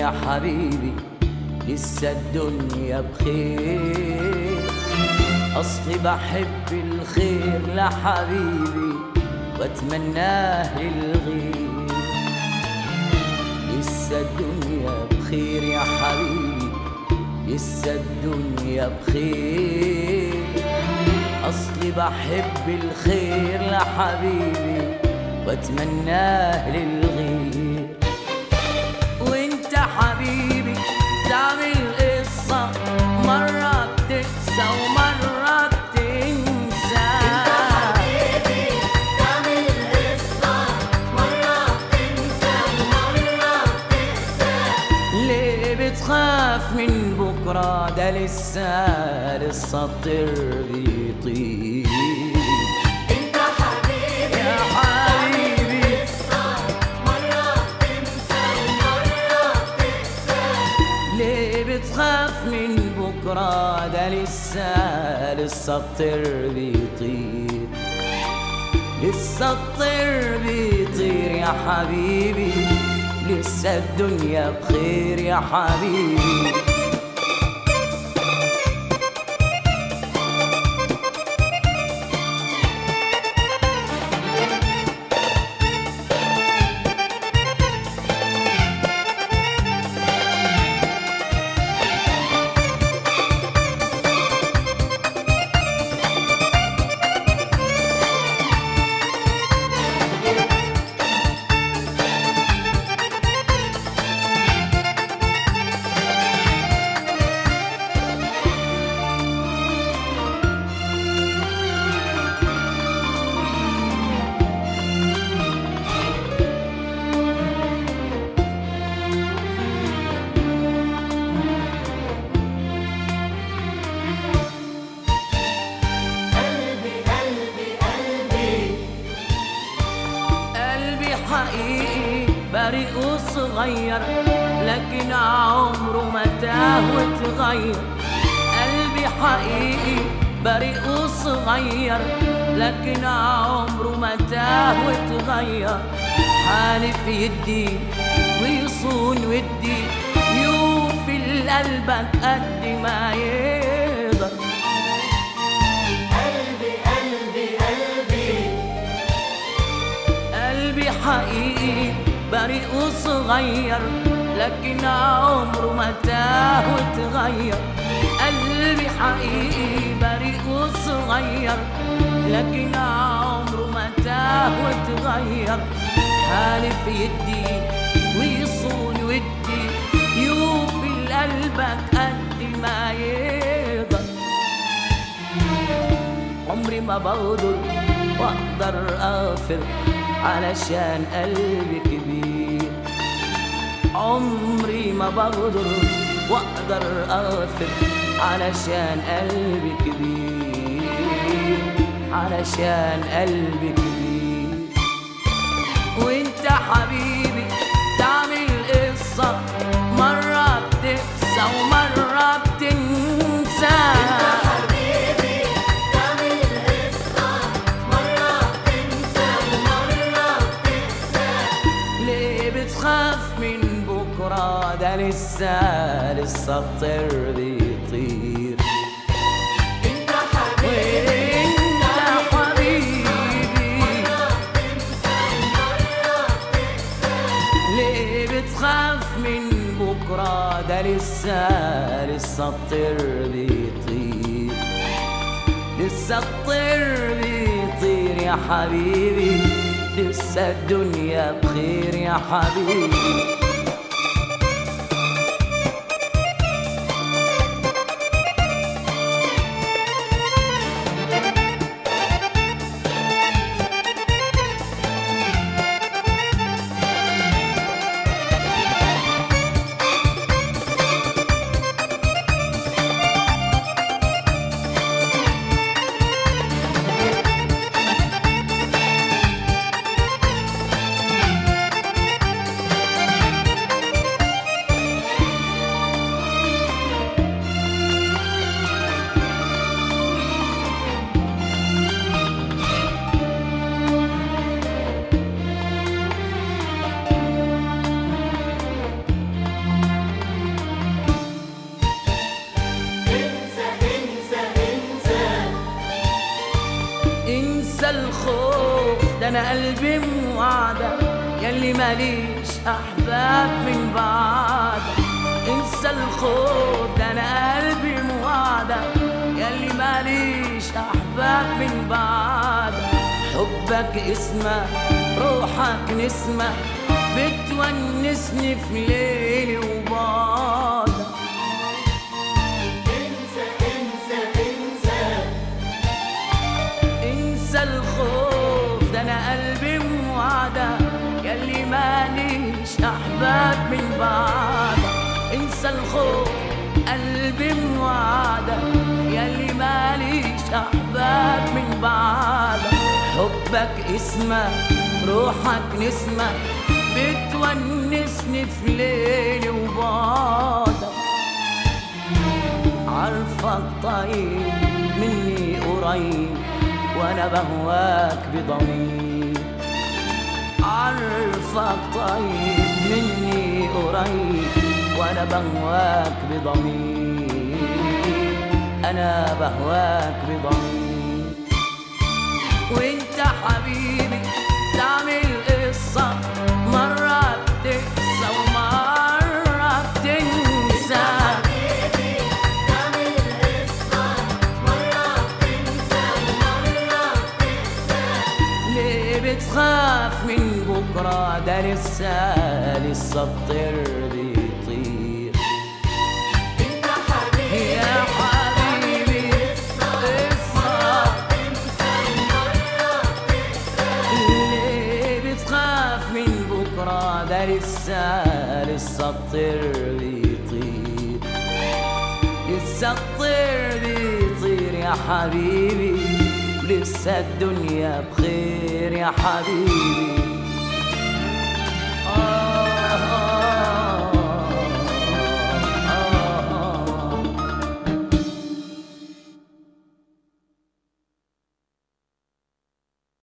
يا حبيبي لسه الدنيا بخير، أصلي بحب الخير لحبيبي واتمناه للغير. لسه الدنيا بخير يا حبيبي، لسه الدنيا بخير، أصلي بحب الخير لحبيبي واتمناه للغير. وانت حبيبي تعمل قصة، مرة بتنسى ومرة بتنسى. انت حبيبي تعمل قصة، مرة بتنسى ومرة بتنسى. ليه بتخاف من بكرة؟ ده لسه الطير بيطير. انت حبيبي يا حبيبي قصة، مرة بتنسى ومرة بتنسى. ليه بتخاف من بكرة؟ ده لسه الطير بيطير، لسه الطير بيطير يا حبيبي، لسه الدنيا بخير يا حبيبي. حقيقي بريء وصغير، لكن عمره ما تاه وتغير. قلبي حقيقي بريء وصغير، لكن عمره ما تاه وتغير. حالف يدي ويصون ودي، يوفي لقلبك قد ما يقدر. قلبي حقيقي بريء وصغير، لكن عمره ما تاه وتغير. قلبي حقيقي بريء وصغير، لكن عمره ما تاه وتغير. حالف يدي ويصون ودي، يوفي لقلبك قد ما يقدر. عمري ما بقدر واقدر اغفر علشان قلبي كبير. عمري ما بقدر واقدر اغفر علشان قلبي كبير، علشان قلبي كبير. وانت حبيبي تعمل قصة، مرة بتنسى ومرة بتنسى. بتخاف من بكرة؟ ده لسه الطير بيطير. انت حبيبي وانت حبيبي مرة بتنسى ومرة بتنسى. ليه بتخاف من بكرة؟ ده لسه الطير بيطير، لسه الطير بيطير يا حبيبي، لسه الدنيا بخير يا حبيبي. الخوف ده انا قلبي موعدة ياللي ماليش احباب من بعدك. انسى الخوف ده انا قلبي موعدة ياللي ماليش احباب من بعدك. حبك اسمه روحك نسمة بتونسني في ليلي وبعدك. انسى انسى انسى انسى الخوف ده انا قلبي موعدة ياللي ماليش احباب من بعدك. انسى الخوف قلبي موعدة ياللي ماليش احباب من بعدك. حبك اسمه روحك نسمة بتونسني في ليلي وبعدك. عارفك طيب مني قريب وانا بهواك بضمير. عارفك طيب مني قريب وانا بهواك بضمير. انا بهواك بضمير. وانت حبيبي تعمل قصة مرة بتنسى ومرة بتنسى. حبيبي تعمل قصة مرة بتنسى ومرة بتنسى. ليه بتخاف من بكرة ده لسه الطير بيطير. انت حبيبي يا حبيبي قصة بتنسى ومرة بتنسى. ليه بتخاف من بكرة ده لسه الطير بيطير. لسه الطير بيطير يا حبيبي. لسه الدنيا بخير يا حبيبي.